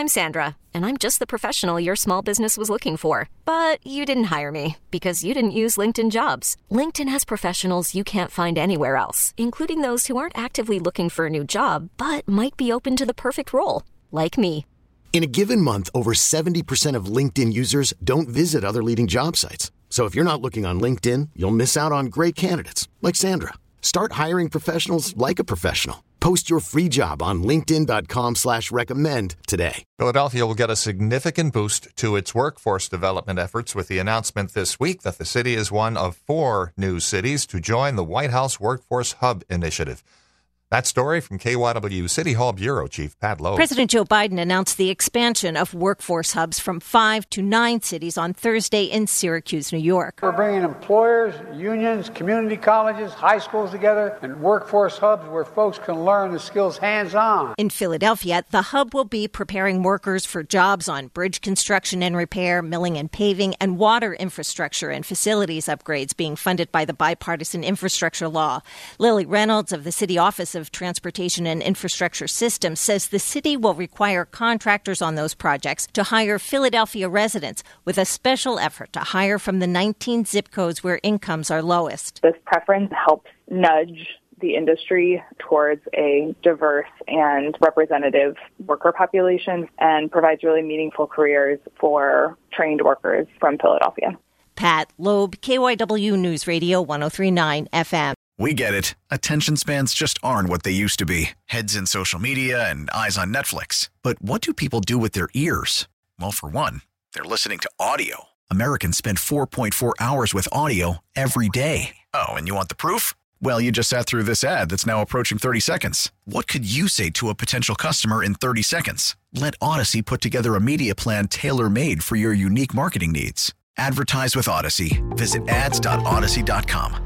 I'm Sandra, and I'm just the professional your small business was looking for. But you didn't hire me because you didn't use LinkedIn Jobs. LinkedIn has professionals you can't find anywhere else, including those who aren't actively looking for a new job, but might be open to the perfect role, like me. In a given month, over 70% of LinkedIn users don't visit other leading job sites. So if you're not looking on LinkedIn, you'll miss out on great candidates like Sandra. Start hiring professionals like a professional. Post your free job on linkedin.com/recommend today. Philadelphia will get a significant boost to its workforce development efforts with the announcement this week that the city is one of 4 new cities to join the White House Workforce Hub initiative. That story from KYW City Hall Bureau Chief Pat Loeb. President Joe Biden announced the expansion of workforce hubs from 5 to 9 cities on Thursday in Syracuse, New York. We're bringing employers, unions, community colleges, high schools together, and workforce hubs where folks can learn the skills hands-on. In Philadelphia, the hub will be preparing workers for jobs on bridge construction and repair, milling and paving, and water infrastructure and facilities upgrades being funded by the bipartisan infrastructure law. Lily Reynolds of the City Office of Transportation and Infrastructure Systems says the city will require contractors on those projects to hire Philadelphia residents with a special effort to hire from the 19 zip codes where incomes are lowest. This preference helps nudge the industry towards a diverse and representative worker population and provides really meaningful careers for trained workers from Philadelphia. Pat Loeb, KYW News Radio 103.9 FM. We get it. Attention spans just aren't what they used to be. Heads in social media and eyes on Netflix. But what do people do with their ears? Well, for one, they're listening to audio. Americans spend 4.4 hours with audio every day. Oh, and you want the proof? Well, you just sat through this ad that's now approaching 30 seconds. What could you say to a potential customer in 30 seconds? Let Odyssey put together a media plan tailor-made for your unique marketing needs. Advertise with Odyssey. Visit ads.odyssey.com.